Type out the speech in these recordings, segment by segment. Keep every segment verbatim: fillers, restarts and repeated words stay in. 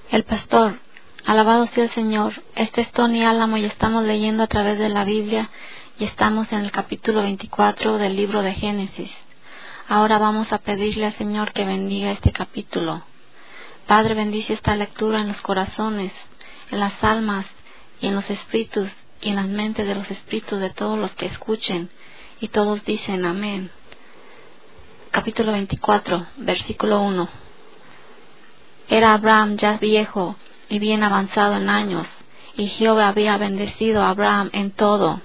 El pastor. Alabado sea el Señor. Este es Tony Álamo y estamos leyendo a través de la Biblia y estamos en el capítulo veinticuatro del libro de Génesis. Ahora vamos a pedirle al Señor que bendiga este capítulo. Padre, bendice esta lectura en los corazones, en las almas y en los espíritus y en las mentes de los espíritus de todos los que escuchen, y todos dicen amén. Capítulo veinticuatro, versículo uno. Era Abraham ya viejo y bien avanzado en años, y Jehová había bendecido a Abraham en todo.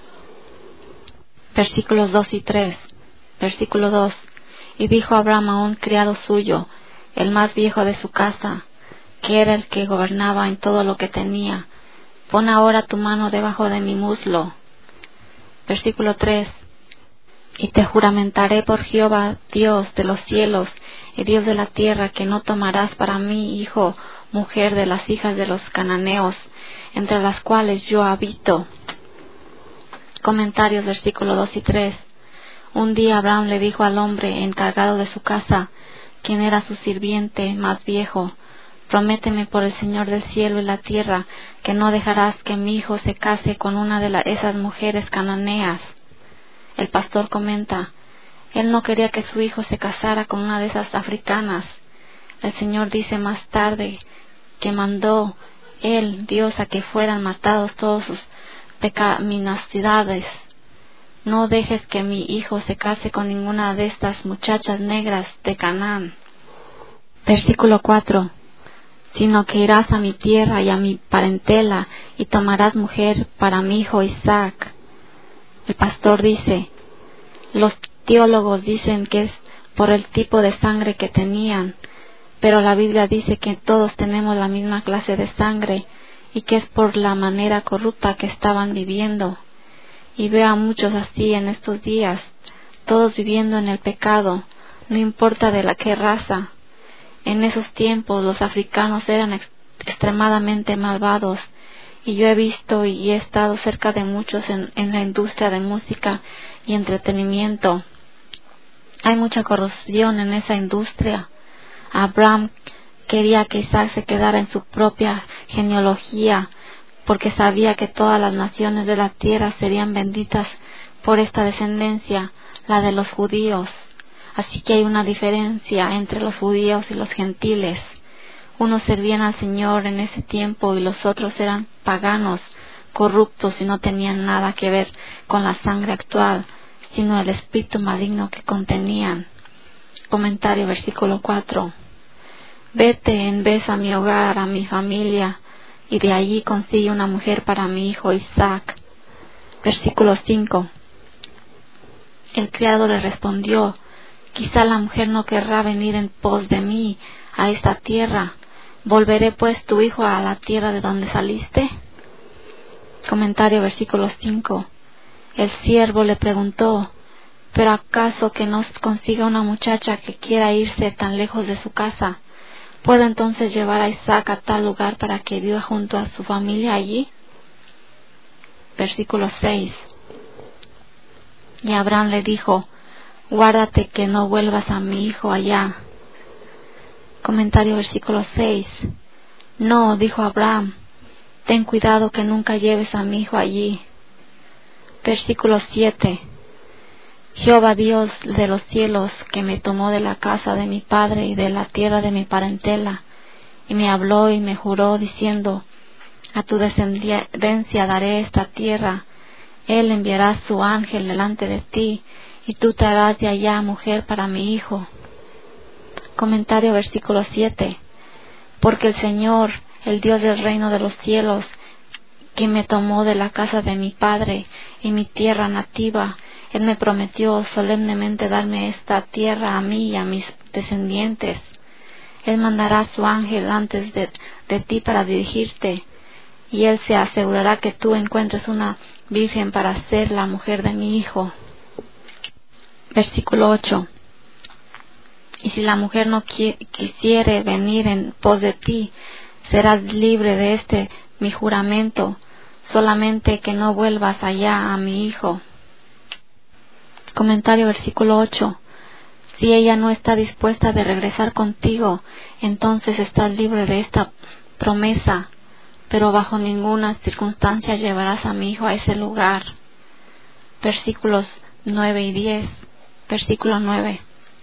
Versículos dos y tres. Versículo dos. Y dijo Abraham a un criado suyo, el más viejo de su casa, que era el que gobernaba en todo lo que tenía: pon ahora tu mano debajo de mi muslo. Versículo tres. Y te juramentaré por Jehová, Dios de los cielos y Dios de la tierra, que no tomarás para mí hijo, mujer de las hijas de los cananeos, entre las cuales yo habito. Comentarios, versículo dos y tres. Un día Abraham le dijo al hombre encargado de su casa, quien era su sirviente más viejo: prométeme por el Señor del cielo y la tierra, que no dejarás que mi hijo se case con una de la, esas mujeres cananeas. El pastor comenta: él no quería que su hijo se casara con una de esas africanas. El Señor dice más tarde que mandó él, Dios, a que fueran matados todos sus pecaminosidades. No dejes que mi hijo se case con ninguna de estas muchachas negras de Canaán. Versículo cuatro. Sino que irás a mi tierra y a mi parentela y tomarás mujer para mi hijo Isaac. El pastor dice: los teólogos dicen que es por el tipo de sangre que tenían, pero la Biblia dice que todos tenemos la misma clase de sangre y que es por la manera corrupta que estaban viviendo. Y veo a muchos así en estos días, todos viviendo en el pecado, no importa de la qué raza. En esos tiempos los africanos eran ex- extremadamente malvados, y yo he visto y he estado cerca de muchos en, en la industria de música y entretenimiento. Hay mucha corrupción en esa industria. Abraham quería que Isaac se quedara en su propia genealogía, porque sabía que todas las naciones de la tierra serían benditas por esta descendencia, la de los judíos. Así que hay una diferencia entre los judíos y los gentiles. Unos servían al Señor en ese tiempo y los otros eran paganos, corruptos y no tenían nada que ver con la sangre actual, sino el espíritu maligno que contenían. Comentario, versículo cuatro. Vete en vez a mi hogar, a mi familia, y de allí consigue una mujer para mi hijo Isaac. Versículo cinco. El criado le respondió: quizá la mujer no querrá venir en pos de mí a esta tierra. ¿Volveré pues tu hijo a la tierra de donde saliste? Comentario, versículo cinco. El siervo le preguntó: ¿pero acaso que no consiga una muchacha que quiera irse tan lejos de su casa? ¿Puedo entonces llevar a Isaac a tal lugar para que viva junto a su familia allí? Versículo seis. Y Abraham le dijo: guárdate que no vuelvas a mi hijo allá. Comentario, versículo seis. No, dijo Abraham, ten cuidado que nunca lleves a mi hijo allí. Versículo siete. Jehová Dios de los cielos, que me tomó de la casa de mi padre y de la tierra de mi parentela, y me habló y me juró diciendo: a tu descendencia daré esta tierra. Él enviará su ángel delante de ti, y tú traerás de allá mujer para mi hijo. Comentario, versículo siete. Porque el Señor, el Dios del reino de los cielos, que me tomó de la casa de mi padre y mi tierra nativa, Él me prometió solemnemente darme esta tierra a mí y a mis descendientes. Él mandará su ángel antes de, de ti para dirigirte, y Él se asegurará que tú encuentres una virgen para ser la mujer de mi hijo. Versículo ocho. Y si la mujer no qui- quisiere venir en pos de ti, serás libre de este mi juramento, solamente que no vuelvas allá a mi hijo. Comentario, versículo ocho. Si ella no está dispuesta de regresar contigo, entonces estás libre de esta promesa, pero bajo ninguna circunstancia llevarás a mi hijo a ese lugar. Versículos nueve y diez. Versículo nueve.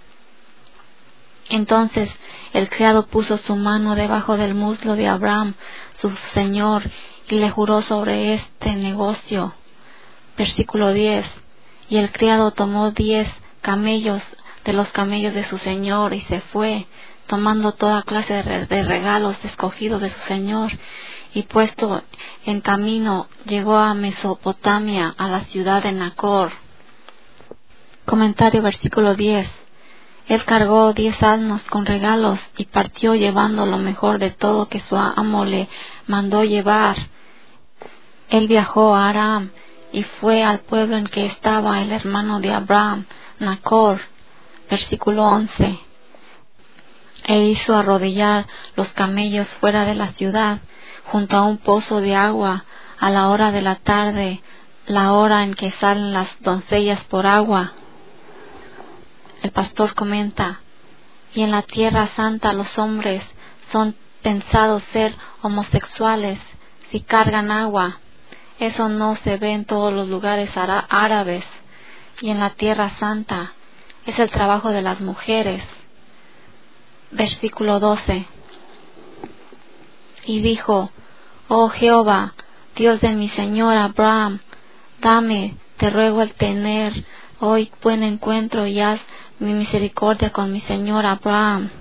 Entonces el criado puso su mano debajo del muslo de Abraham, su señor, y le juró sobre este negocio. Versículo diez. Y el criado tomó diez camellos de los camellos de su señor y se fue, tomando toda clase de regalos escogidos de su señor, y puesto en camino llegó a Mesopotamia, a la ciudad de Nacor. Comentario versículo diez. Él cargó diez asnos con regalos y partió llevando lo mejor de todo que su amo le mandó llevar. Él viajó a Aram y fue al pueblo en que estaba el hermano de Abraham, Nacor. Versículo once. E hizo arrodillar los camellos fuera de la ciudad, junto a un pozo de agua, a la hora de la tarde, la hora en que salen las doncellas por agua. El pastor comenta: y en la tierra santa los hombres son pensados ser homosexuales si cargan agua. Eso no se ve en todos los lugares árabes. Y en la tierra santa es el trabajo de las mujeres. Versículo doce. Y dijo: oh Jehová, Dios de mi señor Abraham, dame, te ruego, el tener hoy buen encuentro y haz mi misericordia con mi señor Abraham.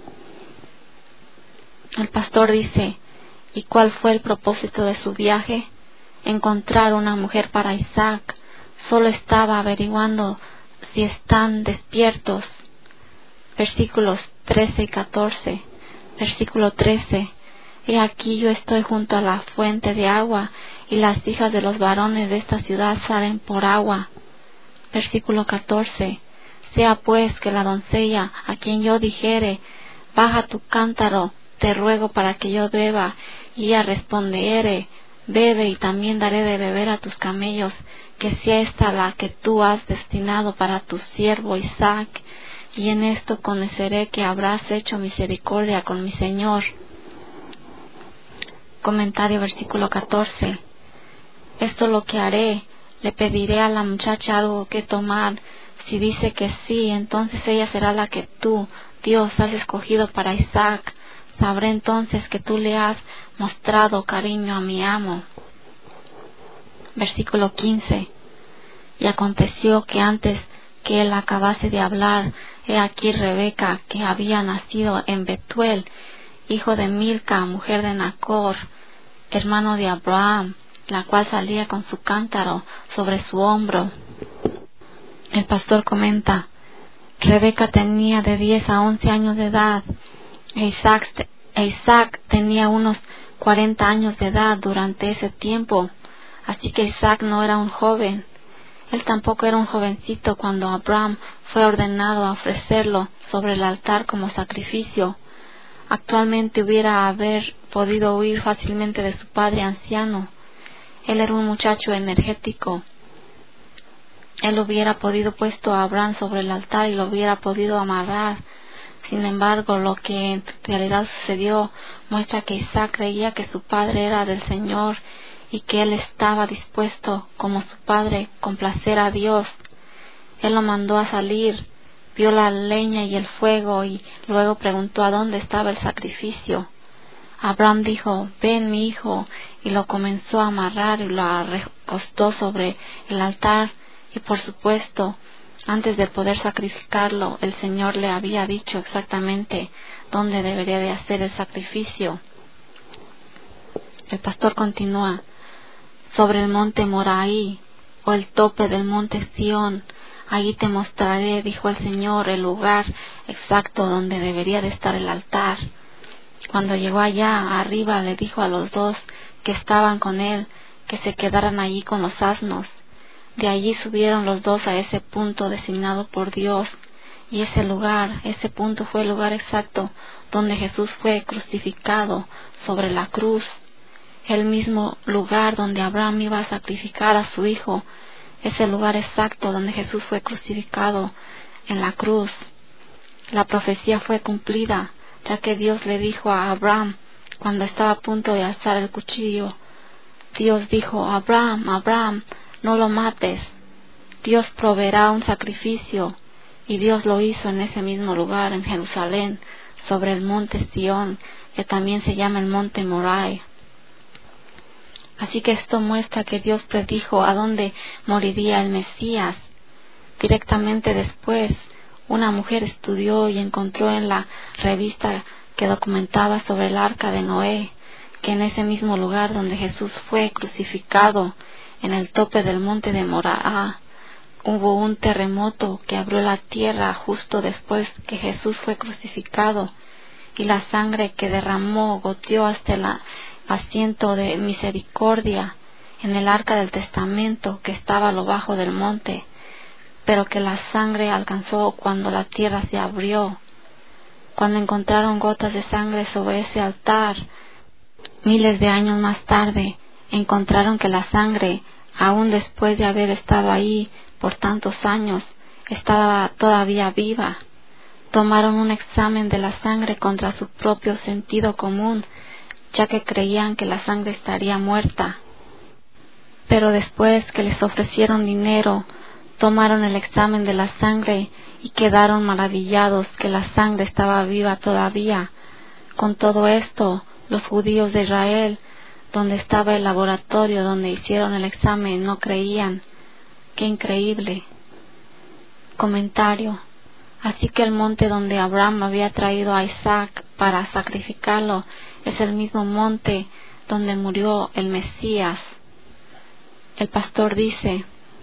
El pastor dice: ¿y cuál fue el propósito de su viaje? Encontrar una mujer para Isaac. Solo estaba averiguando si están despiertos. Versículos trece y catorce. Versículo trece. He aquí yo estoy junto a la fuente de agua, y las hijas de los varones de esta ciudad salen por agua. Versículo catorce. Sea pues que la doncella a quien yo dijere: baja tu cántaro, te ruego para que yo beba, y ella respondiere: bebe, y también daré de beber a tus camellos, que sea esta la que tú has destinado para tu siervo Isaac, y en esto conoceré que habrás hecho misericordia con mi señor. Comentario versículo catorce. Esto lo que haré: le pediré a la muchacha algo que tomar. Si dice que sí, entonces ella será la que tú, Dios, has escogido para Isaac. Sabré entonces que tú le has mostrado cariño a mi amo. Versículo quince. Y aconteció que antes que él acabase de hablar, he aquí Rebeca, que había nacido en Betuel, hijo de Milca, mujer de Nacor, hermano de Abraham, la cual salía con su cántaro sobre su hombro. El pastor comenta: Rebeca tenía de diez a once años de edad, e Isaac, e Isaac tenía unos cuarenta años de edad durante ese tiempo, así que Isaac no era un joven. Él tampoco era un jovencito cuando Abraham fue ordenado a ofrecerlo sobre el altar como sacrificio. Actualmente hubiera haber podido huir fácilmente de su padre anciano. Él era un muchacho energético. Él hubiera podido puesto a Abraham sobre el altar y lo hubiera podido amarrar. Sin embargo, lo que en realidad sucedió muestra que Isaac creía que su padre era del Señor y que él estaba dispuesto, como su padre, complacer a Dios. Él lo mandó a salir, vio la leña y el fuego y luego preguntó a dónde estaba el sacrificio. Abraham dijo: ven, mi hijo, y lo comenzó a amarrar y lo recostó sobre el altar. Y por supuesto, antes de poder sacrificarlo, el Señor le había dicho exactamente dónde debería de hacer el sacrificio. El pastor continúa: sobre el monte Moraí, o el tope del monte Sión, allí te mostraré, dijo el Señor, el lugar exacto donde debería de estar el altar. Cuando llegó allá arriba, le dijo a los dos que estaban con él que se quedaran allí con los asnos. De allí subieron los dos a ese punto designado por Dios, y ese lugar, ese punto fue el lugar exacto donde Jesús fue crucificado sobre la cruz. El mismo lugar donde Abraham iba a sacrificar a su hijo, es el lugar exacto donde Jesús fue crucificado en la cruz. La profecía fue cumplida, ya que Dios le dijo a Abraham cuando estaba a punto de alzar el cuchillo, Dios dijo: Abraham, Abraham, no lo mates. Dios proveerá un sacrificio. Y Dios lo hizo en ese mismo lugar, en Jerusalén, sobre el monte Sión, que también se llama el monte Morai. Así que esto muestra que Dios predijo a dónde moriría el Mesías. Directamente después, una mujer estudió y encontró en la revista que documentaba sobre el arca de Noé, que en ese mismo lugar donde Jesús fue crucificado, en el tope del monte de Moraa, hubo un terremoto que abrió la tierra justo después que Jesús fue crucificado, y la sangre que derramó goteó hasta el asiento de misericordia en el arca del testamento que estaba a lo bajo del monte, pero que la sangre alcanzó cuando la tierra se abrió. Cuando encontraron gotas de sangre sobre ese altar, miles de años más tarde, encontraron que la sangre, aún después de haber estado ahí por tantos años, estaba todavía viva. Tomaron un examen de la sangre contra su propio sentido común, ya que creían que la sangre estaría muerta. Pero después que les ofrecieron dinero, tomaron el examen de la sangre y quedaron maravillados que la sangre estaba viva todavía. Con todo esto, los judíos de Israel, donde estaba el laboratorio donde hicieron el examen, no creían. ¡Qué increíble! Comentario. Así que el monte donde Abraham había traído a Isaac para sacrificarlo es el mismo monte donde murió el Mesías. El pastor dice: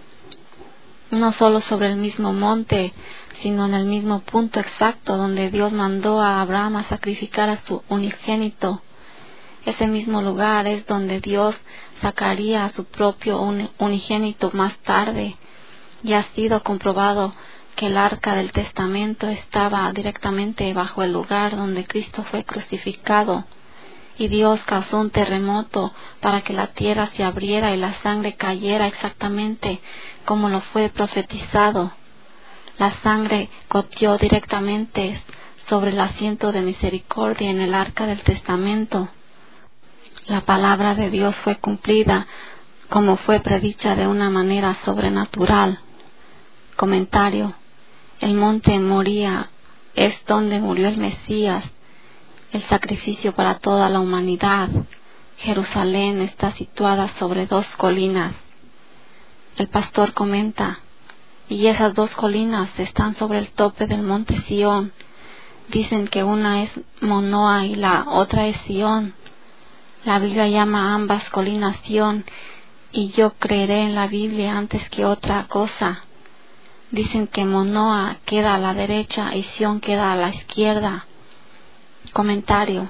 no solo sobre el mismo monte, sino en el mismo punto exacto donde Dios mandó a Abraham a sacrificar a su unigénito. Ese mismo lugar es donde Dios sacaría a su propio unigénito más tarde, y ha sido comprobado que el arca del testamento estaba directamente bajo el lugar donde Cristo fue crucificado, y Dios causó un terremoto para que la tierra se abriera y la sangre cayera exactamente como lo fue profetizado. La sangre goteó directamente sobre el asiento de misericordia en el arca del testamento. La palabra de Dios fue cumplida como fue predicha de una manera sobrenatural. Comentario. El monte Moría es donde murió el Mesías, el sacrificio para toda la humanidad. Jerusalén está situada sobre dos colinas. El pastor comenta: y esas dos colinas están sobre el tope del monte Sión. Dicen que una es Monoa y la otra es Sión. La Biblia llama a ambas colinas Sión, y yo creeré en la Biblia antes que otra cosa. Dicen que Monoa queda a la derecha y Sión queda a la izquierda. Comentario.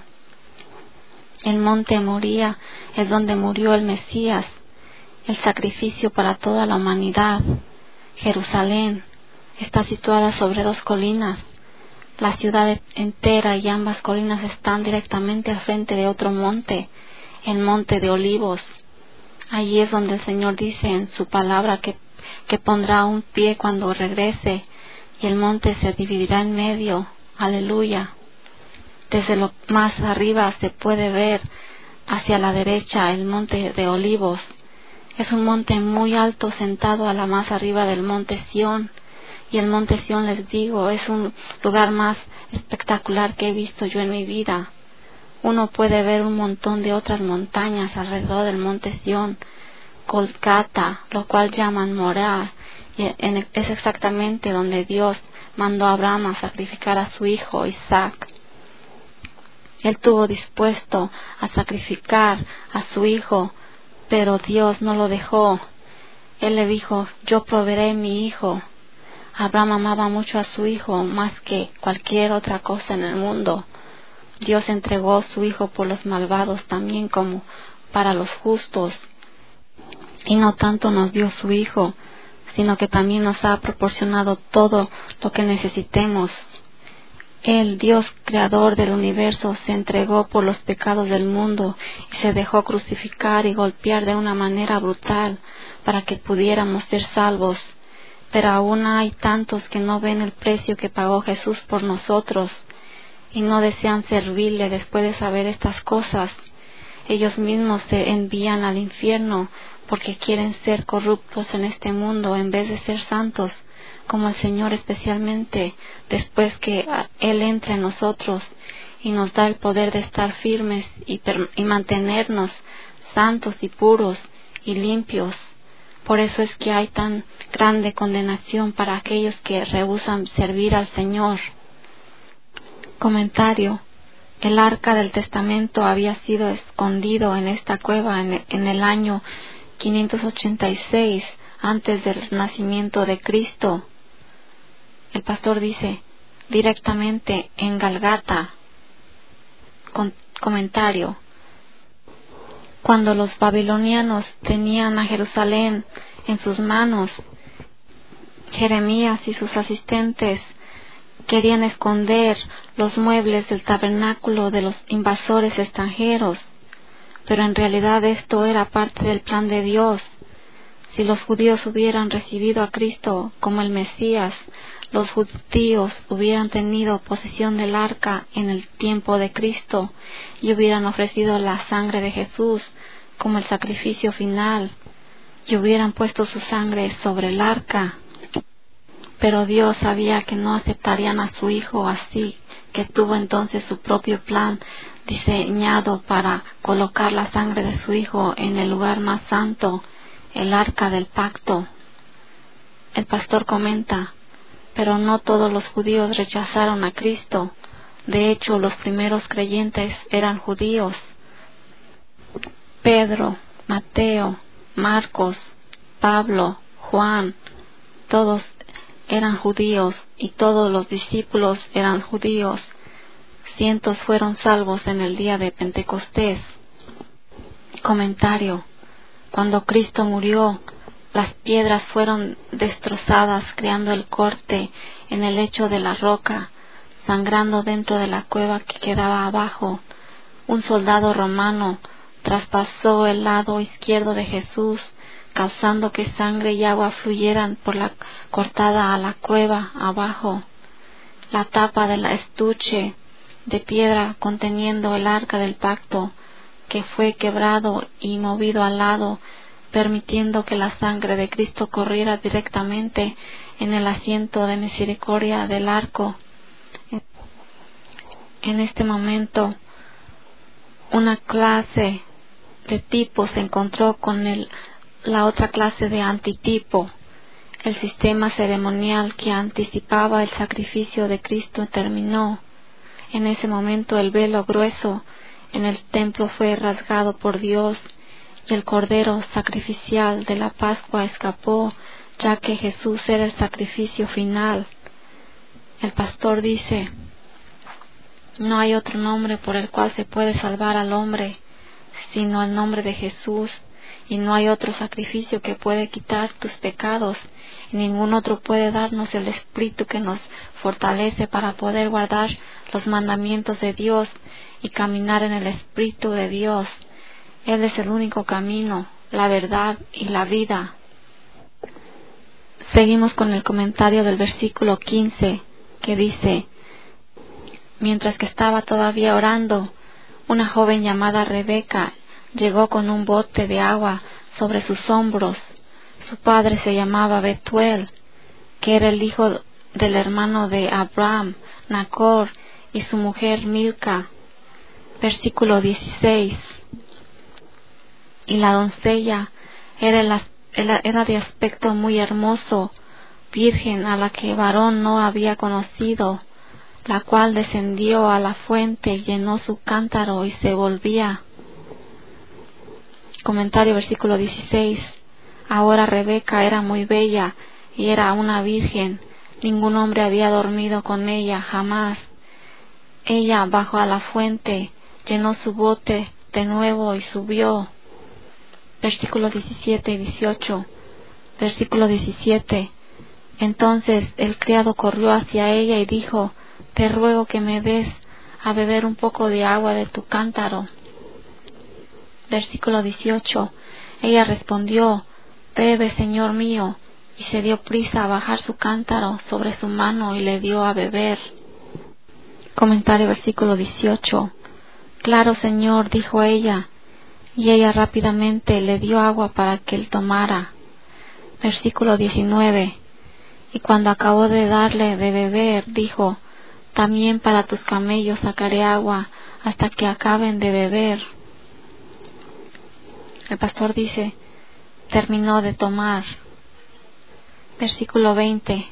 El monte Moría es donde murió el Mesías, el sacrificio para toda la humanidad. Jerusalén está situada sobre dos colinas. La ciudad entera y ambas colinas están directamente al frente de otro monte, el monte de Olivos. Allí es donde el Señor dice en su palabra que, que pondrá un pie cuando regrese, y el monte se dividirá en medio. Aleluya. Desde lo más arriba se puede ver hacia la derecha el monte de Olivos. Es un monte muy alto sentado a la más arriba del monte Sión. Y el monte Sión, les digo, es un lugar más espectacular que he visto yo en mi vida. Uno puede ver un montón de otras montañas alrededor del monte Sión, Golgata, lo cual llaman Morá, y es exactamente donde Dios mandó a Abraham a sacrificar a su hijo Isaac. Él estuvo dispuesto a sacrificar a su hijo, pero Dios no lo dejó. Él le dijo: yo proveeré mi hijo. Abraham amaba mucho a su hijo más que cualquier otra cosa en el mundo. Dios entregó su hijo por los malvados también como para los justos. Y no tanto nos dio su hijo, sino que también nos ha proporcionado todo lo que necesitemos. El Dios creador del universo se entregó por los pecados del mundo y se dejó crucificar y golpear de una manera brutal para que pudiéramos ser salvos. Pero aún hay tantos que no ven el precio que pagó Jesús por nosotros. y no desean servirle después de saber estas cosas. Ellos mismos se envían al infierno porque quieren ser corruptos en este mundo en vez de ser santos, como el Señor, especialmente después que Él entra en nosotros y nos da el poder de estar firmes y, y mantenernos santos y puros y limpios. Por eso es que hay tan grande condenación para aquellos que rehúsan servir al Señor. Comentario. El arca del testamento había sido escondido en esta cueva en, en el año quinientos ochenta y seis antes del nacimiento de Cristo. El pastor dice directamente en Galgata. Con, comentario. Cuando los babilonianos tenían a Jerusalén en sus manos, Jeremías y sus asistentes querían esconder los muebles del tabernáculo de los invasores extranjeros, pero en realidad esto era parte del plan de Dios. Si los judíos hubieran recibido a Cristo como el Mesías, los judíos hubieran tenido posesión del arca en el tiempo de Cristo y hubieran ofrecido la sangre de Jesús como el sacrificio final y hubieran puesto su sangre sobre el arca. Pero Dios sabía que no aceptarían a su Hijo, así que tuvo entonces su propio plan diseñado para colocar la sangre de su Hijo en el lugar más santo, el arca del pacto. El pastor comenta, pero no todos los judíos rechazaron a Cristo. De hecho, los primeros creyentes eran judíos. Pedro, Mateo, Marcos, Pablo, Juan, todos eran judíos y todos los discípulos eran judíos. Cientos fueron salvos en el día de Pentecostés. Comentario. Cuando Cristo murió, las piedras fueron destrozadas, creando el corte en el lecho de la roca, sangrando dentro de la cueva que quedaba abajo. Un soldado romano traspasó el lado izquierdo de Jesús, causando que sangre y agua fluyeran por la cortada a la cueva abajo. La tapa del estuche de piedra conteniendo el arca del pacto, que fue quebrado y movido al lado, permitiendo que la sangre de Cristo corriera directamente en el asiento de misericordia del arco. En este momento, una clase de tipo se encontró con el, la otra clase de antitipo. El sistema ceremonial que anticipaba el sacrificio de Cristo terminó. En ese momento el velo grueso en el templo fue rasgado por Dios y el cordero sacrificial de la Pascua escapó, ya que Jesús era el sacrificio final. El pastor dice, no hay otro nombre por el cual se puede salvar al hombre, sino el nombre de Jesús, y no hay otro sacrificio que puede quitar tus pecados, y ningún otro puede darnos el Espíritu que nos fortalece para poder guardar los mandamientos de Dios y caminar en el Espíritu de Dios. Él es el único camino, la verdad y la vida. Seguimos con el comentario del versículo quince, que dice, mientras que estaba todavía orando, una joven llamada Rebeca llegó con un bote de agua sobre sus hombros. Su padre se llamaba Betuel, que era el hijo del hermano de Abraham, Nacor, y su mujer Milca. Versículo dieciséis. Y la doncella era, la, era de aspecto muy hermoso, virgen a la que varón no había conocido, la cual descendió a la fuente, llenó su cántaro y se volvía. Comentario versículo dieciséis. Ahora Rebeca era muy bella y era una virgen. Ningún hombre había dormido con ella jamás. Ella bajó a la fuente, llenó su bote de nuevo y subió. Versículos diecisiete y dieciocho. Versículo diecisiete. Entonces el criado corrió hacia ella y dijo, te ruego que me des a beber un poco de agua de tu cántaro. Versículo dieciocho. Ella respondió, bebe, señor mío, y se dio prisa a bajar su cántaro sobre su mano y le dio a beber. Comentario versículo dieciocho. Claro, Señor, dijo ella, y ella rápidamente le dio agua para que él tomara. Versículo diecinueve. Y cuando acabó de darle de beber, dijo, también para tus camellos sacaré agua hasta que acaben de beber. El pastor dice, terminó de tomar. Versículo veinte.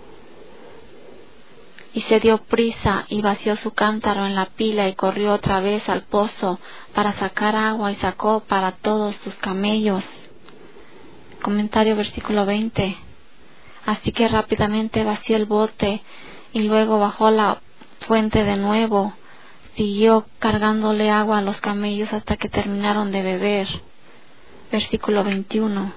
Y se dio prisa y vació su cántaro en la pila y corrió otra vez al pozo para sacar agua y sacó para todos sus camellos. Comentario versículo veinte. Así que rápidamente vació el bote y luego bajó la fuente de nuevo. Siguió cargándole agua a los camellos hasta que terminaron de beber. Versículo veintiuno.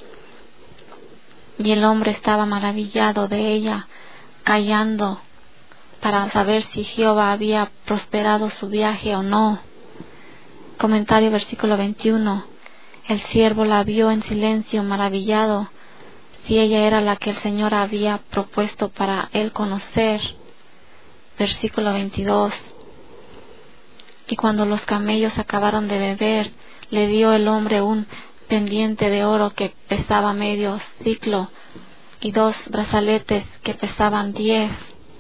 Y el hombre estaba maravillado de ella, callando para saber si Jehová había prosperado su viaje o no. Comentario versículo veintiuno. El siervo la vio en silencio, maravillado, si ella era la que el Señor había propuesto para él conocer. Versículo veintidós. Y cuando los camellos acabaron de beber, le dio el hombre un pendiente de oro que pesaba medio ciclo y dos brazaletes que pesaban diez.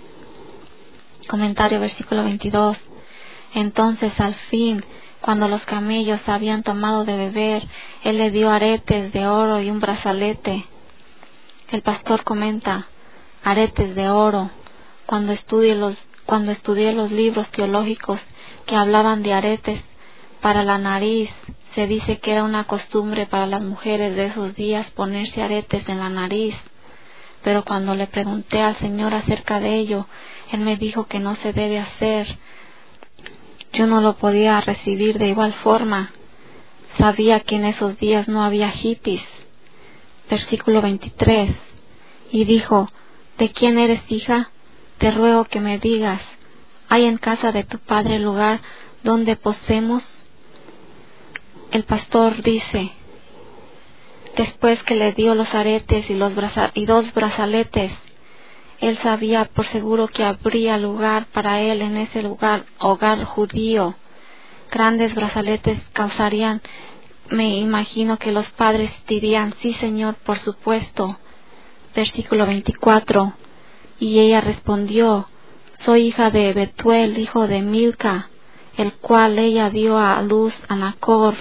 Comentario versículo veintidós. Entonces al fin, cuando los camellos habían tomado de beber, él le dio aretes de oro y un brazalete. El pastor comenta, aretes de oro. Cuando estudié los, cuando estudié los libros teológicos que hablaban de aretes para la nariz, se dice que era una costumbre para las mujeres de esos días ponerse aretes en la nariz. Pero cuando le pregunté al Señor acerca de ello, Él me dijo que no se debe hacer. Yo no lo podía recibir de igual forma. Sabía que en esos días no había hippies. Versículo veintitrés. Y dijo, ¿de quién eres hija? Te ruego que me digas, ¿hay en casa de tu padre lugar donde posemos? El pastor dice, después que le dio los aretes y, los braza- y dos brazaletes, él sabía por seguro que habría lugar para él en ese lugar, hogar judío. Grandes brazaletes causarían, me imagino que los padres dirían, sí Señor, por supuesto. Versículo veinticuatro. Y ella respondió, soy hija de Betuel, hijo de Milca, el cual ella dio a luz a Nacor.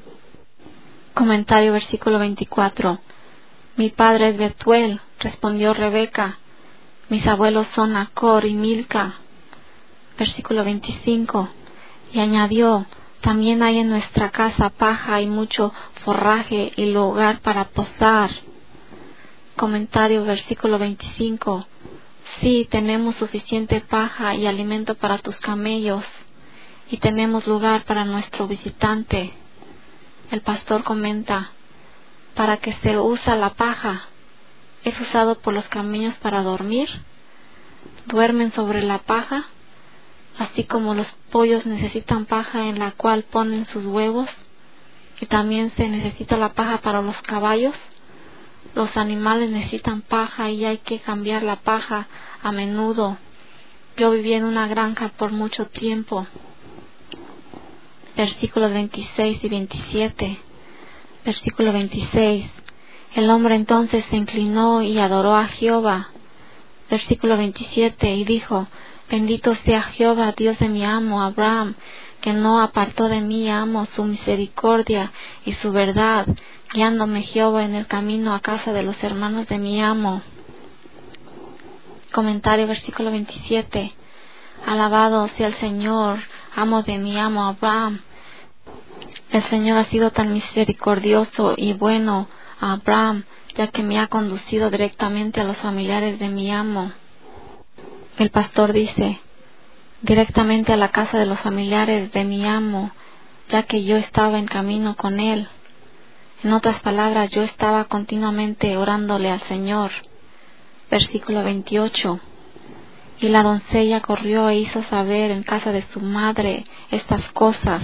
Comentario versículo veinticuatro. Mi padre es Betuel, respondió Rebeca. Mis abuelos son Nacor y Milca. Versículo veinticinco. Y añadió, también hay en nuestra casa paja y mucho forraje y lugar para posar. Comentario versículo veinticinco. Sí, tenemos suficiente paja y alimento para tus camellos, y tenemos lugar para nuestro visitante. El pastor comenta, ¿para qué se usa la paja? ¿Es usado por los camellos para dormir? ¿Duermen sobre la paja? Así como los pollos necesitan paja en la cual ponen sus huevos, y también se necesita la paja para los caballos. Los animales necesitan paja y hay que cambiar la paja a menudo. Yo viví en una granja por mucho tiempo. Versículos veintiséis y veintisiete. Versículo veintiséis. El hombre entonces se inclinó y adoró a Jehová. Versículo veintisiete. Y dijo, bendito sea Jehová, Dios de mi amo Abraham, que no apartó de mí, amo, su misericordia y su verdad, guiándome Jehová en el camino a casa de los hermanos de mi amo. Comentario versículo veintisiete. Alabado sea el Señor, amo de mi amo Abraham. El Señor ha sido tan misericordioso y bueno a Abraham, ya que me ha conducido directamente a los familiares de mi amo. El pastor dice, directamente a la casa de los familiares de mi amo, ya que yo estaba en camino con él. En otras palabras, yo estaba continuamente orándole al Señor. Versículo veintiocho. Y la doncella corrió e hizo saber en casa de su madre estas cosas.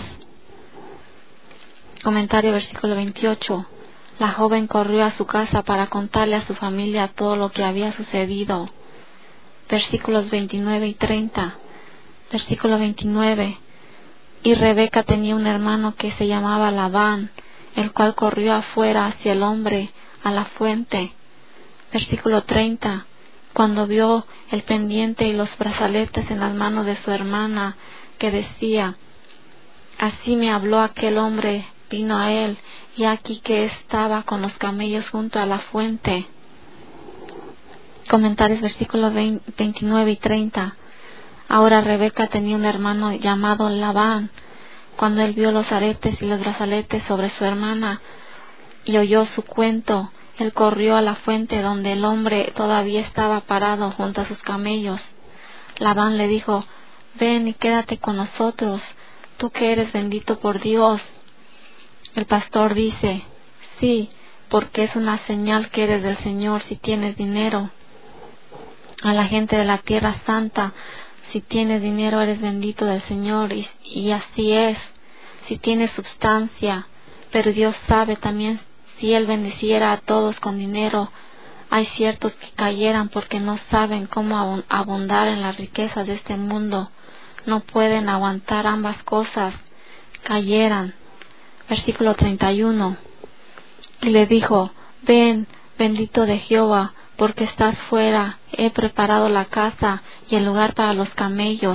Comentario versículo veintiocho. La joven corrió a su casa para contarle a su familia todo lo que había sucedido. Versículos veintinueve y treinta. Versículo veintinueve. Y Rebeca tenía un hermano que se llamaba Labán, el cual corrió afuera hacia el hombre a la fuente. Versículo treinta. Cuando vio el pendiente y los brazaletes en las manos de su hermana, que decía: así me habló aquel hombre, vino a él, y aquí que estaba con los camellos junto a la fuente. Comentarios, versículos veintinueve y treinta. Ahora Rebeca tenía un hermano llamado Labán. Cuando él vio los aretes y los brazaletes sobre su hermana y oyó su cuento, él corrió a la fuente donde el hombre todavía estaba parado junto a sus camellos. Labán le dijo: ven y quédate con nosotros, tú que eres bendito por Dios. El pastor dice: sí, porque es una señal que eres del Señor si tienes dinero. A la gente de la tierra santa: si tienes dinero eres bendito del Señor, y, y así es, si tienes substancia. Pero Dios sabe también, si Él bendiciera a todos con dinero, hay ciertos que cayeran porque no saben cómo abundar en las riquezas de este mundo. No pueden aguantar ambas cosas, cayeran. Versículo treinta y uno. Y le dijo: ven, bendito de Jehová, porque estás fuera, he preparado la casa y el lugar para los camellos.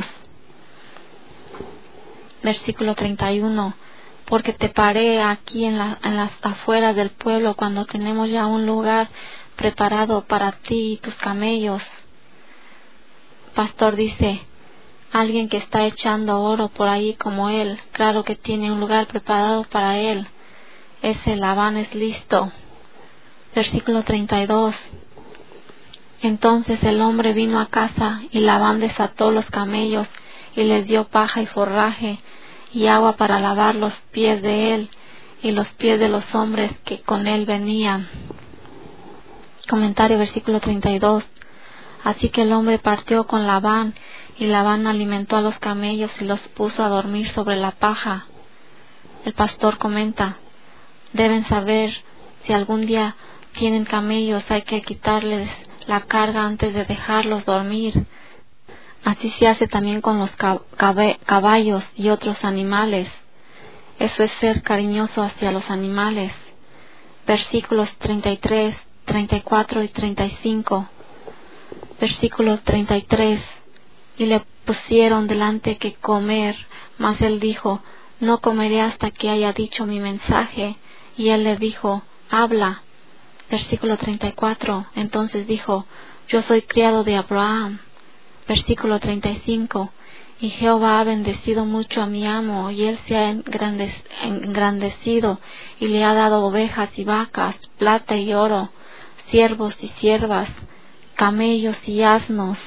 Versículo treinta y uno. Porque te paré aquí en, la, en las afueras del pueblo, cuando tenemos ya un lugar preparado para ti y tus camellos. Pastor dice: alguien que está echando oro por ahí como él, claro que tiene un lugar preparado para él. Ese Labán es listo. Versículo treinta y dos. Entonces el hombre vino a casa, y Labán desató los camellos, y les dio paja y forraje, y agua para lavar los pies de él, y los pies de los hombres que con él venían. Comentario, versículo treinta y dos. Así que el hombre partió con Labán, y Labán alimentó a los camellos y los puso a dormir sobre la paja. El pastor comenta: deben saber, si algún día tienen camellos, hay que quitarles la carga antes de dejarlos dormir. Así se hace también con los caballos y otros animales. Eso es ser cariñoso hacia los animales. Versículos treinta y tres, treinta y cuatro y treinta y cinco. Versículo treinta y tres. Y le pusieron delante que comer, mas él dijo: no comeré hasta que haya dicho mi mensaje. Y él le dijo: habla. Versículo treinta y cuatro. Entonces dijo: yo soy criado de Abraham. Versículo treinta y cinco. Y Jehová ha bendecido mucho a mi amo, y él se ha engrandecido, y le ha dado ovejas y vacas, plata y oro, siervos y siervas, camellos y asnos.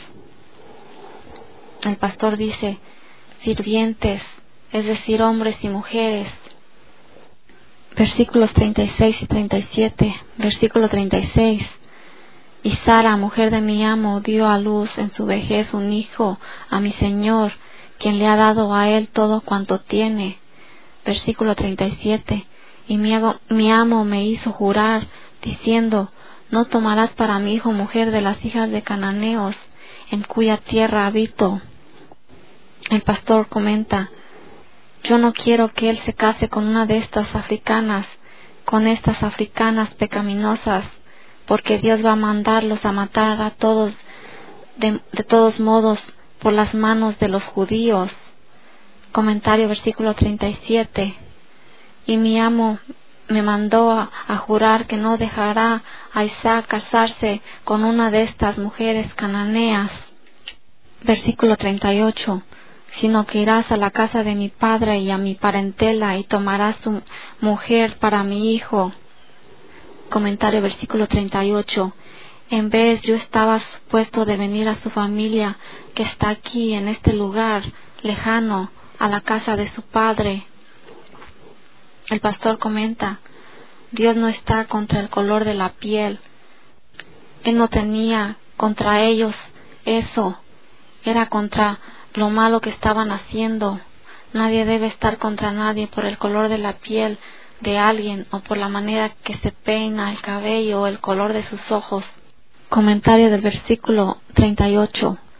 El pastor dice: sirvientes, es decir, hombres y mujeres. Versículos treinta y seis y treinta y siete. Versículo treinta y seis. Y Sara, mujer de mi amo, dio a luz en su vejez un hijo a mi señor, quien le ha dado a él todo cuanto tiene. Versículo treinta y siete. Y mi, mi amo me hizo jurar, diciendo: no tomarás para mi hijo mujer de las hijas de cananeos, en cuya tierra habito. El pastor comenta: yo no quiero que él se case con una de estas africanas, con estas africanas pecaminosas, porque Dios va a mandarlos a matar a todos, de, de todos modos, por las manos de los judíos. Comentario, versículo treinta y siete. Y mi amo me mandó a, a jurar que no dejará a Isaac casarse con una de estas mujeres cananeas. Versículo treinta y ocho. Sino que irás a la casa de mi padre y a mi parentela, y tomarás su mujer para mi hijo. Comentario, versículo treinta y ocho. En vez yo estaba supuesto de venir a su familia, que está aquí en este lugar lejano, a la casa de su padre. El pastor comenta: Dios no está contra el color de la piel. Él no tenía contra ellos eso, era contra lo malo que estaban haciendo. Nadie debe estar contra nadie por el color de la piel de alguien, o por la manera que se peina el cabello, o el color de sus ojos. Comentario del versículo treinta y ocho.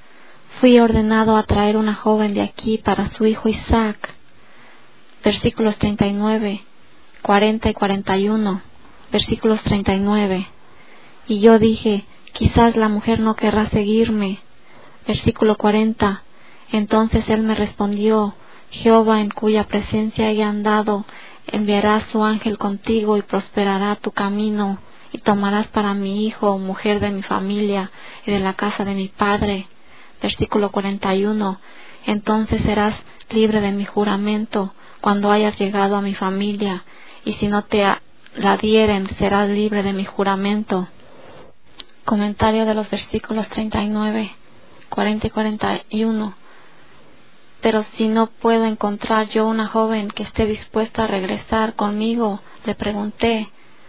fui ordenado a traer una joven de aquí para su hijo Isaac. Versículos treinta y nueve, cuarenta y cuarenta y uno. Versículos treinta y nueve. Y yo dije, quizás la mujer no querrá seguirme. Versículo cuarenta. Entonces él me respondió, Jehová, en cuya presencia he andado, enviará su ángel contigo y prosperará tu camino, y tomarás para mi hijo mujer de mi familia y de la casa de mi padre. Versículo cuarenta y uno. Entonces serás libre de mi juramento cuando hayas llegado a mi familia, y si no te la dieren, serás libre de mi juramento. Comentario de los versículos treinta y nueve, cuarenta y cuarenta y uno. Pero si no puedo encontrar yo una joven que esté dispuesta a regresar conmigo, le pregunté.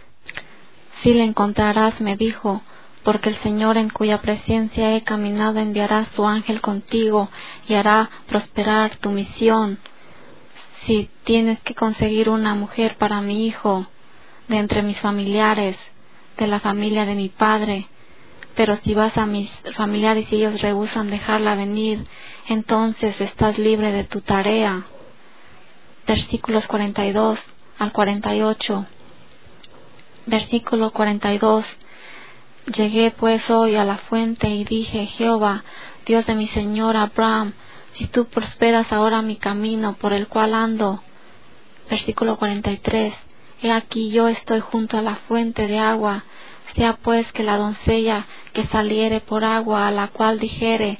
Si la encontrarás, me dijo, porque el Señor en cuya presencia he caminado enviará su ángel contigo y hará prosperar tu misión. Si tienes que conseguir una mujer para mi hijo, de entre mis familiares, de la familia de mi padre, pero si vas a mis familiares y ellos rehúsan dejarla venir, entonces estás libre de tu tarea. Versículos cuarenta y dos al cuarenta y ocho. Versículo cuarenta y dos. Llegué pues hoy a la fuente y dije, Jehová, Dios de mi señor Abraham, si tú prosperas ahora mi camino por el cual ando. Versículo cuarenta y tres. He aquí yo estoy junto a la fuente de agua. Sea pues que la doncella que saliere por agua, a la cual dijere,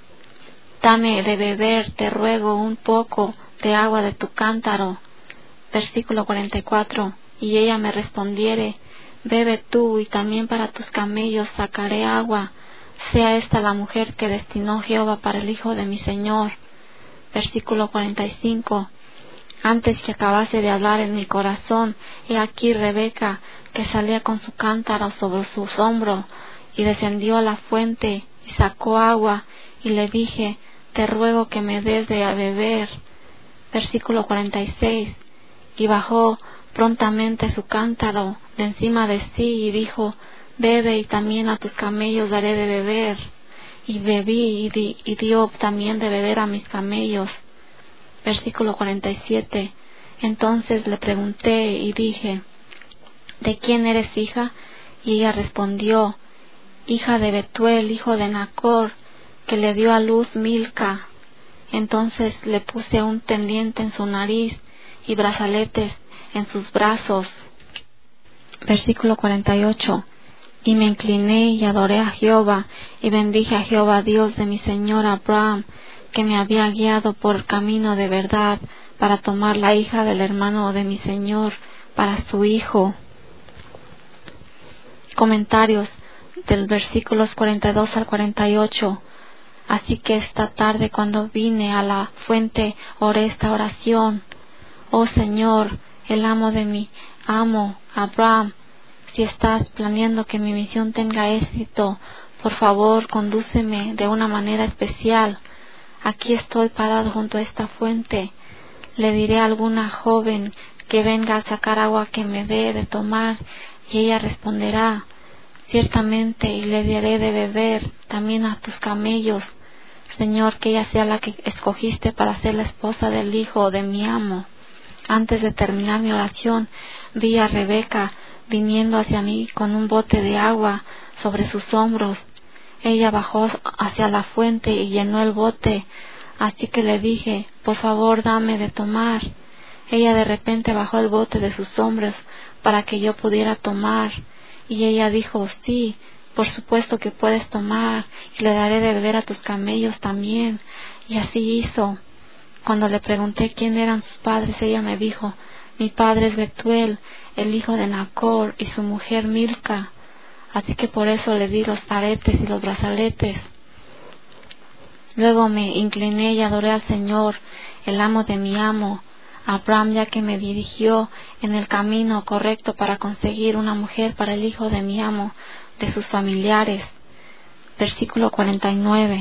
dame de beber, te ruego, un poco de agua de tu cántaro. Versículo cuarenta y cuatro. Y ella me respondiere, bebe tú, y también para tus camellos sacaré agua. Sea esta la mujer que destinó Jehová para el hijo de mi señor. Versículo cuarenta y cinco. Antes que acabase de hablar en mi corazón, he aquí Rebeca, que salía con su cántaro sobre sus hombros, y descendió a la fuente, y sacó agua, y le dije, te ruego que me des de a beber. Versículo cuarenta y seis. Y bajó prontamente su cántaro de encima de sí, y dijo, bebe, y también a tus camellos daré de beber. Y bebí, y, di, y dio también de beber a mis camellos. Versículo cuarenta y siete. Entonces le pregunté y dije, ¿de quién eres hija? Y ella respondió, hija de Betuel, hijo de Nacor, que le dio a luz Milca. Entonces le puse un pendiente en su nariz y brazaletes en sus brazos. Versículo cuarenta y ocho. Y me incliné y adoré a Jehová, y bendije a Jehová, Dios de mi señor Abraham, que me había guiado por el camino de verdad para tomar la hija del hermano de mi señor para su hijo. Comentarios del versículos cuarenta y dos al cuarenta y ocho. Así que esta tarde, cuando vine a la fuente, oré esta oración. Oh Señor, el amo de mi amo, Abraham, si estás planeando que mi misión tenga éxito, por favor, condúceme de una manera especial. Aquí estoy parado junto a esta fuente. Le diré a alguna joven que venga a sacar agua que me dé de tomar, y ella responderá, ciertamente, y le daré de beber también a tus camellos. Señor, que ella sea la que escogiste para ser la esposa del hijo de mi amo. Antes de terminar mi oración, vi a Rebeca viniendo hacia mí con un bote de agua sobre sus hombros. Ella bajó hacia la fuente y llenó el bote, así que le dije, por favor, dame de tomar. Ella de repente bajó el bote de sus hombros para que yo pudiera tomar, y ella dijo, sí, por supuesto que puedes tomar, y le daré de beber a tus camellos también. Y así hizo. Cuando le pregunté quién eran sus padres, ella me dijo, mi padre es Betuel, el hijo de Nacor, y su mujer Milca. Así que por eso le di los aretes y los brazaletes. Luego me incliné y adoré al Señor, el amo de mi amo, Abraham, ya que me dirigió en el camino correcto para conseguir una mujer para el hijo de mi amo, de sus familiares. Versículo cuarenta y nueve.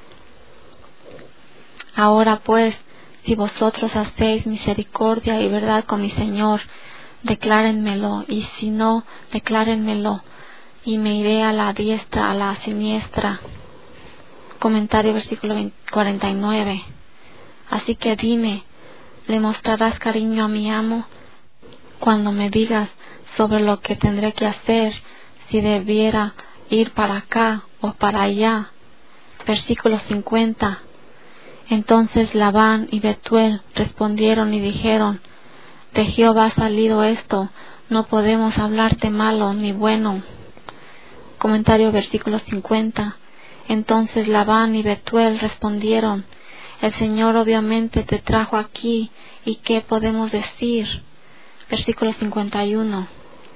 Ahora pues, si vosotros hacéis misericordia y verdad con mi Señor, declárenmelo, y si no, declárenmelo, y me iré a la diestra, a la siniestra. Comentario versículo cuarenta y nueve. Así que dime, ¿le mostrarás cariño a mi amo? Cuando me digas sobre lo que tendré que hacer, si debiera ir para acá o para allá. Versículo cincuenta. Entonces Labán y Betuel respondieron y dijeron: de Jehová ha salido esto, no podemos hablarte malo ni bueno. Comentario versículo cincuenta. Entonces Labán y Betuel respondieron: el Señor obviamente te trajo aquí, ¿y qué podemos decir? Versículo cincuenta y uno.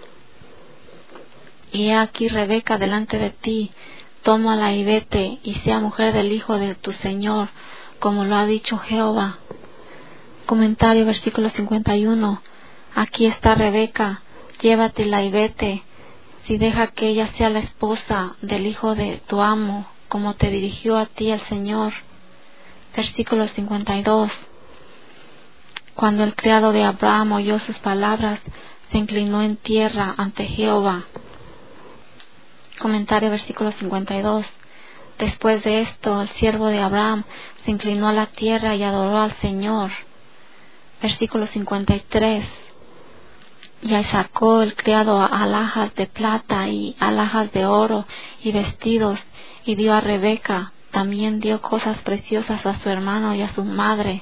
Y he aquí Rebeca delante de ti, tómala y vete, y sea mujer del hijo de tu Señor, como lo ha dicho Jehová. Comentario versículo cincuenta y uno. Aquí está Rebeca, llévatela y vete, si deja que ella sea la esposa del hijo de tu amo, como te dirigió a ti el Señor. Versículo cincuenta y dos. Cuando el criado de Abraham oyó sus palabras, se inclinó en tierra ante Jehová. Comentario versículo cincuenta y dos. Después de esto, el siervo de Abraham se inclinó a la tierra y adoró al Señor. Versículo cincuenta y tres. Y sacó el criado alhajas de plata y alhajas de oro y vestidos, y dio a Rebeca. También dio cosas preciosas a su hermano y a su madre.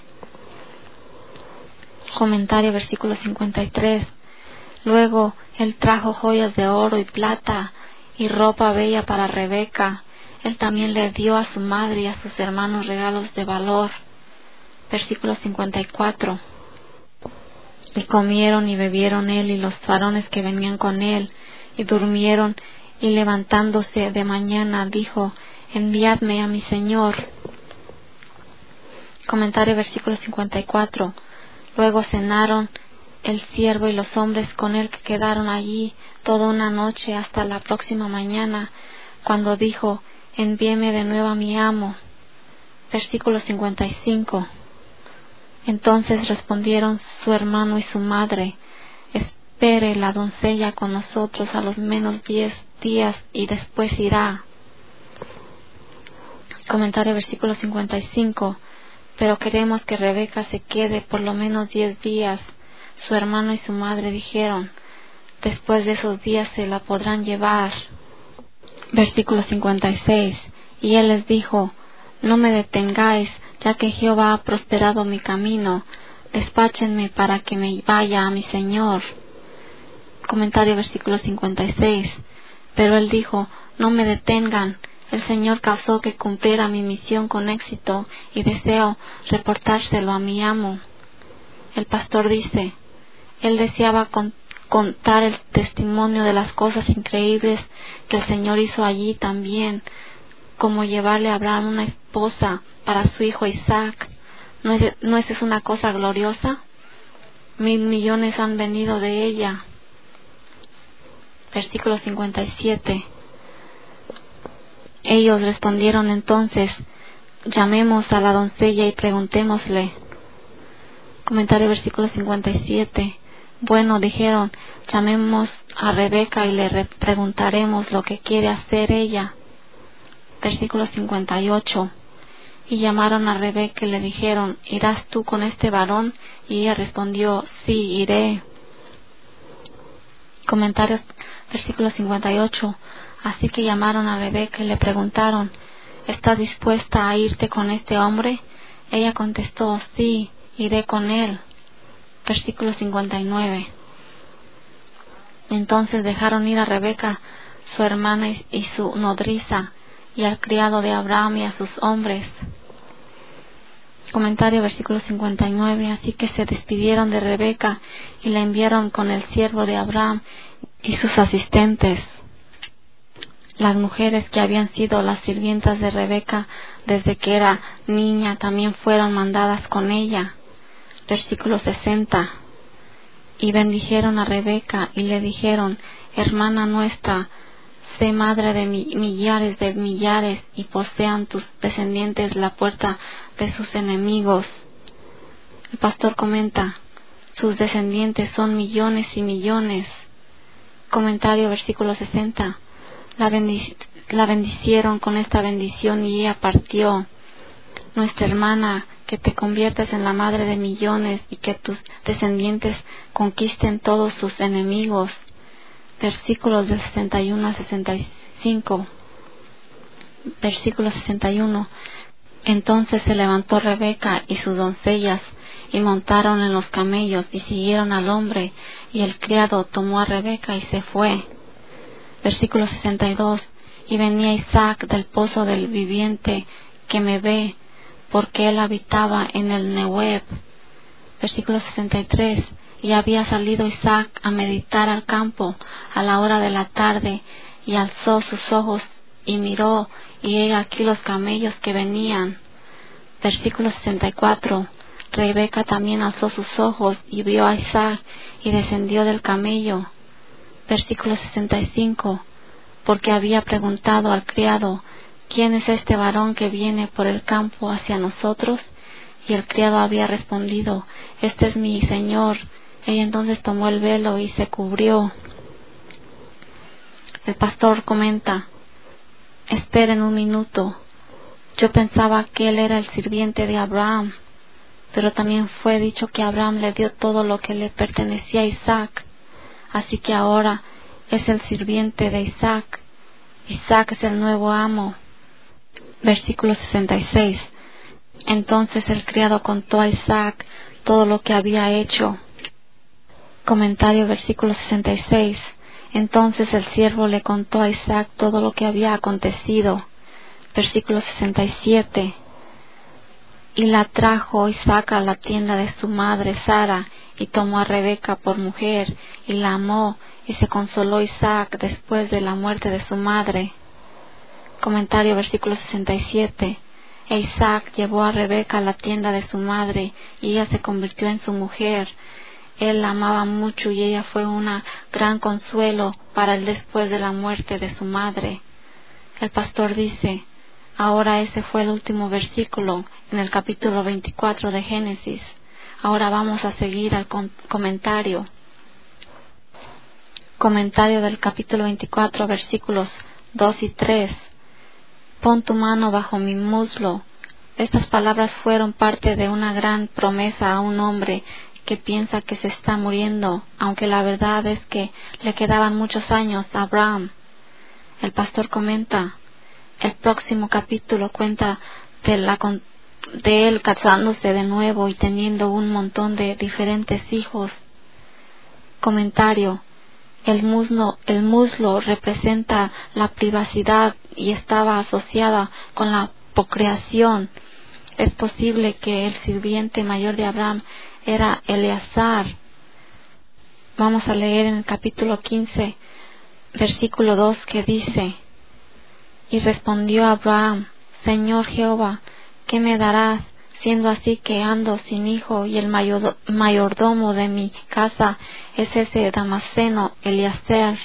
Comentario versículo cincuenta y tres. Luego él trajo joyas de oro y plata y ropa bella para Rebeca. Él también le dio a su madre y a sus hermanos regalos de valor. Versículo cincuenta y cuatro. Y comieron y bebieron él y los varones que venían con él, y durmieron, y levantándose de mañana dijo: enviadme a mi señor. Comentario versículo cincuenta y cuatro. Luego cenaron el siervo y los hombres con él que quedaron allí toda una noche hasta la próxima mañana, cuando dijo: envíeme de nuevo a mi amo. Versículo cincuenta y cinco. Entonces respondieron su hermano y su madre: espere la doncella con nosotros a los menos diez días y después irá. Comentario versículo cincuenta y cinco. Pero queremos que Rebeca se quede por lo menos diez días. Su hermano y su madre dijeron: después de esos días se la podrán llevar. Versículo cincuenta y seis. Y él les dijo: no me detengáis, ya que Jehová ha prosperado mi camino. Despáchenme para que me vaya a mi señor. Comentario versículo cincuenta y seis. Pero él dijo: no me detengan. El Señor causó que cumpliera mi misión con éxito y deseo reportárselo a mi amo. El pastor dice: él deseaba con, contar el testimonio de las cosas increíbles que el Señor hizo allí también, como llevarle a Abraham una esposa para su hijo Isaac. ¿No es, no es una cosa gloriosa? Mil millones han venido de ella. Versículo cincuenta y siete. Ellos respondieron entonces: llamemos a la doncella y preguntémosle. Comentario versículo cincuenta y siete. Bueno, dijeron, llamemos a Rebeca y le re- preguntaremos lo que quiere hacer ella. Versículo cincuenta y ocho. Y llamaron a Rebeca y le dijeron: ¿irás tú con este varón? Y ella respondió: sí, iré. Comentarios, versículo cincuenta y ocho. Así que llamaron a Rebeca y le preguntaron: ¿estás dispuesta a irte con este hombre? Ella contestó: sí, iré con él. Versículo cincuenta y nueve. Entonces dejaron ir a Rebeca, su hermana y su nodriza, y al criado de Abraham y a sus hombres. Comentario versículo cincuenta y nueve. Así que se despidieron de Rebeca y la enviaron con el siervo de Abraham y sus asistentes. Las mujeres que habían sido las sirvientas de Rebeca desde que era niña también fueron mandadas con ella. Versículo sesenta. Y bendijeron a Rebeca y le dijeron: hermana nuestra, sé madre de millares de millares, y posean tus descendientes la puerta de sus enemigos. El pastor comenta: sus descendientes son millones y millones. Comentario versículo sesenta. La, bendic la bendicieron con esta bendición y ella partió. Nuestra hermana, que te conviertas en la madre de millones y que tus descendientes conquisten todos sus enemigos. Versículos de sesenta y uno a sesenta y cinco. Versículo sesenta y uno. Entonces se levantó Rebeca y sus doncellas y montaron en los camellos y siguieron al hombre, y el criado tomó a Rebeca y se fue. Versículo sesenta y dos. Y venía Isaac del pozo del viviente que me ve, porque él habitaba en el Nehueb. Versículo sesenta y tres. Y había salido Isaac a meditar al campo a la hora de la tarde, y alzó sus ojos y miró, y he aquí los camellos que venían. Versículo sesenta y cuatro. Rebeca también alzó sus ojos y vio a Isaac, y descendió del camello. Versículo sesenta y cinco. Porque había preguntado al criado: ¿quién es este varón que viene por el campo hacia nosotros? Y el criado había respondido: este es mi señor. Ella entonces tomó el velo y se cubrió. El pastor comenta: esperen un minuto. Yo pensaba que él era el sirviente de Abraham, pero también fue dicho que Abraham le dio todo lo que le pertenecía a Isaac. Así que ahora es el sirviente de Isaac. Isaac es el nuevo amo. Versículo sesenta y seis. Entonces el criado contó a Isaac todo lo que había hecho. Comentario, versículo sesenta y seis. Entonces el siervo le contó a Isaac todo lo que había acontecido. Versículo sesenta y siete. Y la trajo Isaac a la tienda de su madre Sara, y tomó a Rebeca por mujer, y la amó, y se consoló Isaac después de la muerte de su madre. Comentario, versículo sesenta y siete. E Isaac llevó a Rebeca a la tienda de su madre, y ella se convirtió en su mujer. Él la amaba mucho, y ella fue un gran consuelo para él después de la muerte de su madre. El pastor dice: ahora ese fue el último versículo en el capítulo veinticuatro de Génesis. Ahora vamos a seguir al comentario. Comentario del capítulo veinticuatro, versículos dos y tres. Pon tu mano bajo mi muslo. Estas palabras fueron parte de una gran promesa a un hombre que piensa que se está muriendo, aunque la verdad es que le quedaban muchos años a Abraham. El pastor comenta: el próximo capítulo cuenta de, la, de él casándose de nuevo y teniendo un montón de diferentes hijos. Comentario: el muslo, el muslo representa la privacidad y estaba asociada con la procreación. Es posible que el sirviente mayor de Abraham era Eleazar. Vamos a leer en el capítulo quince, versículo dos, que dice: y respondió Abraham: Señor Jehová, ¿qué me darás, siendo así que ando sin hijo, y el mayor, mayordomo de mi casa es ese Damaseno Eliezer?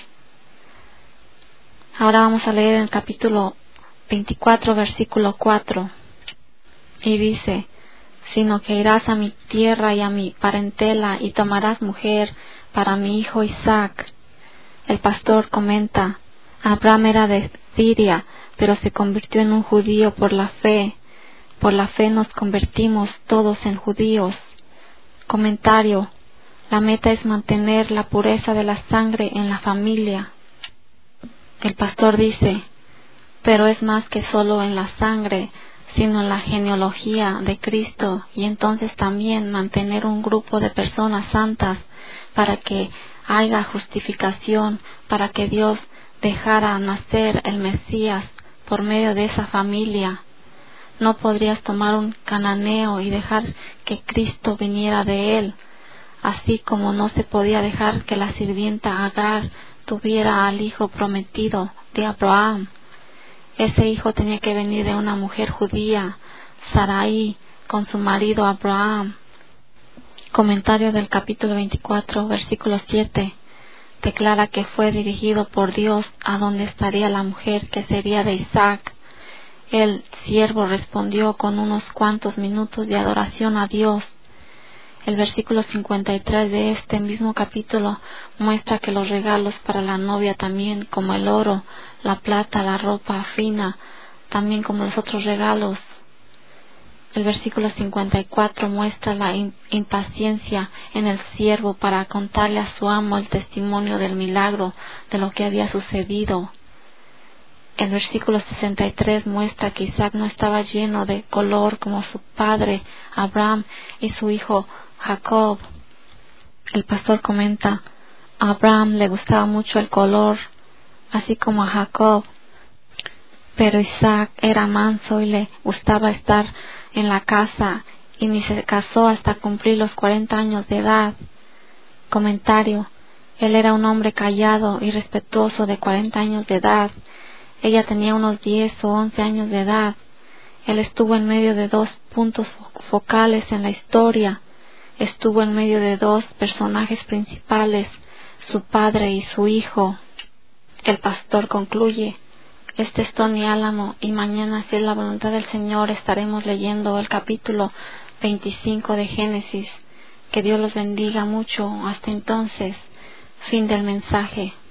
Ahora vamos a leer en el capítulo veinticuatro, versículo cuatro. Y dice: sino que irás a mi tierra y a mi parentela, y tomarás mujer para mi hijo Isaac. El pastor comenta: Abraham era de Siria, pero se convirtió en un judío por la fe. Por la fe nos convertimos todos en judíos. Comentario: la meta es mantener la pureza de la sangre en la familia. El pastor dice: pero es más que solo en la sangre, sino en la genealogía de Cristo, y entonces también mantener un grupo de personas santas para que haya justificación, para que Dios dejara nacer el Mesías por medio de esa familia. No podrías tomar un cananeo y dejar que Cristo viniera de él, así como no se podía dejar que la sirvienta Agar tuviera al hijo prometido de Abraham. Ese hijo tenía que venir de una mujer judía, Sarai, con su marido Abraham. Comentario del capítulo veinticuatro, versículo siete. Declara que fue dirigido por Dios a donde estaría la mujer que sería de Isaac. El siervo respondió con unos cuantos minutos de adoración a Dios. El versículo cincuenta y tres de este mismo capítulo muestra que los regalos para la novia también, como el oro, la plata, la ropa fina, también como los otros regalos. El versículo cincuenta y cuatro muestra la impaciencia en el siervo para contarle a su amo el testimonio del milagro de lo que había sucedido. El versículo sesenta y tres muestra que Isaac no estaba lleno de color como su padre Abraham y su hijo Jacob. El pastor comenta, a Abraham le gustaba mucho el color, así como a Jacob, pero Isaac era manso y le gustaba estar en la casa y ni se casó hasta cumplir los cuarenta años de edad. Comentario, él era un hombre callado y respetuoso de cuarenta años de edad. Ella tenía unos diez o once años de edad. Él estuvo en medio de dos puntos focales en la historia. Estuvo en medio de dos personajes principales, su padre y su hijo. El pastor concluye, este es Tony Álamo y mañana, si es la voluntad del Señor, estaremos leyendo el capítulo veinticinco de Génesis. Que Dios los bendiga mucho. Hasta entonces, fin del mensaje.